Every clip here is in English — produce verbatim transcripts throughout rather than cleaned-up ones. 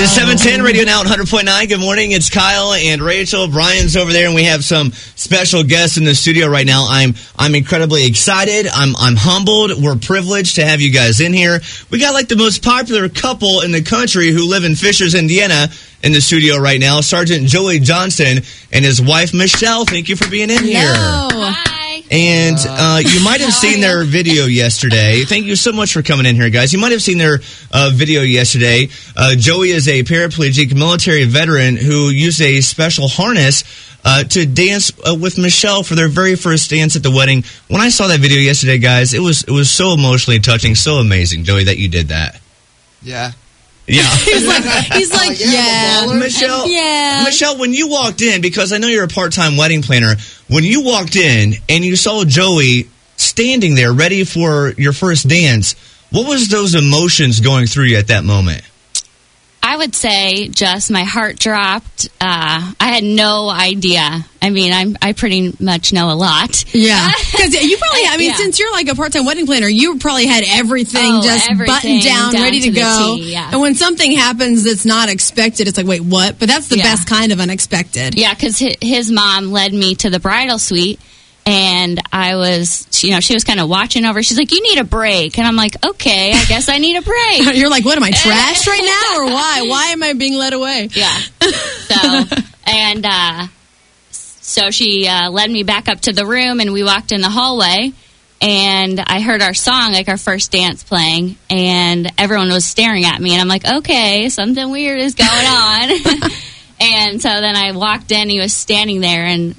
is seven ten, Radio Now one hundred point nine. Good morning. It's Kyle and Rachel. Brian's over there, and we have some special guests in the studio right now. I'm I'm incredibly excited. I'm I'm humbled. We're privileged to have you guys in here. We got like the most popular couple in the country who live in Fishers, Indiana, in the studio right now. Sergeant Joey Johnson and his wife, Michelle. Thank you for being in here. Hello. Hi. And uh, you might have seen their video yesterday. Thank you so much for coming in here, guys. You might have seen their uh, video yesterday. Uh, Joey is a paraplegic military veteran who used a special harness uh, to dance uh, with Michelle for their very first dance at the wedding. When I saw that video yesterday, guys, it was it was so emotionally touching, so amazing, Joey, that you did that. Yeah. Yeah. He's like, he's like, uh, yeah, yeah. Michelle, yeah. Michelle, when you walked in, because I know you're a part-time wedding planner, when you walked in and you saw Joey standing there ready for your first dance, what was those emotions going through you at that moment? I would say just my heart dropped. Uh, I had no idea. I mean, I'm, I pretty much know a lot. Yeah. Because you probably, I mean, Yeah. since you're like a part-time wedding planner, you probably had everything Oh, just everything buttoned down, down ready to, to the go. T, yeah. And when something happens that's not expected, it's like, wait, what? But that's the Yeah. best kind of unexpected. Yeah, because his mom led me to the bridal suite, and I was, you know, she was kind of watching over. She's like, you need a break. And I'm like, okay, I guess I need a break. You're like, what, am I trash right now? Or why? Why am I being led away? Yeah. So, and uh, so she uh, led me back up to the room, and we walked in the hallway, and I heard our song, like our first dance playing, and everyone was staring at me, and I'm like, okay, something weird is going on. And so then I walked in, he was standing there, and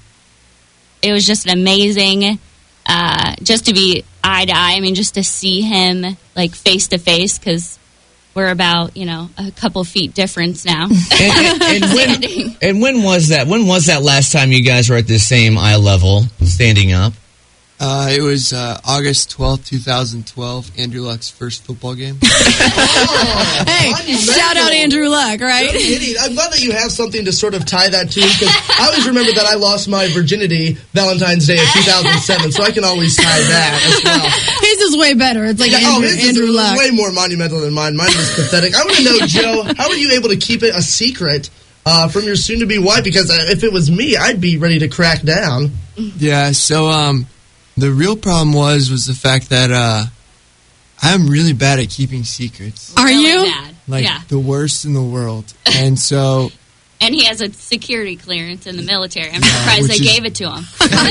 it was just amazing uh, just to be eye to eye. I mean, just to see him like face to face, because we're about, you know, a couple feet difference now. And, and, and, when, and when was that? When was that last time you guys were at the same eye level, standing up? Uh, it was uh, August twelfth, twenty twelve, Andrew Luck's first football game. Oh, Hey, monumental. shout out Andrew Luck, right? No kidding. I'm glad that you have something to sort of tie that to, because I always remember that I lost my virginity Valentine's Day of two thousand seven, so I can always tie that as well. His is way better. It's like Yeah, Andrew, oh, his Andrew is Luck. way more monumental than mine. Mine was pathetic. I want to know, Joe, how were you able to keep it a secret uh, from your soon-to-be wife? Because uh, if it was me, I'd be ready to crack down. Yeah, so um, the real problem was was the fact that uh, I'm really bad at keeping secrets. Are Really you? bad. Like, Yeah. the worst in the world. And so, And he has a security clearance in the military. I'm surprised they which is- gave it to him.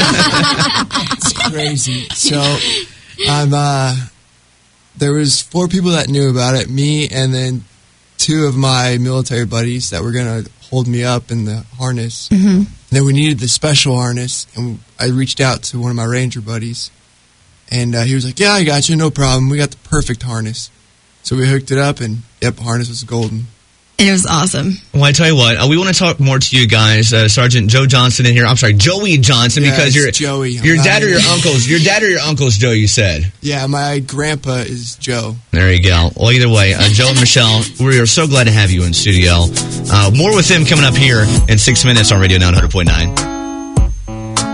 it's crazy. So, I'm, uh, there was four people that knew about it, me and then two of my military buddies that were going to hold me up in the harness. Mm-hmm. And then we needed the special harness, and I reached out to one of my Ranger buddies, and uh, he was like, yeah, I got you, no problem. We got the perfect harness. So we hooked it up, and yep, harness was golden. It was awesome. Well, I tell you what, uh, we want to talk more to you guys. Uh, Sergeant Joe Johnson in here. I'm sorry, Joey Johnson, Yeah, because it's you're Joey. Your I'm dad not- or your uncles? Your dad or your uncles, Joe? You said. Yeah, my grandpa is Joe. There you go. Well, either way, uh, Joe and Michelle, we are so glad to have you in studio. Uh, more with them coming up here in six minutes on Radio Now one hundred point nine.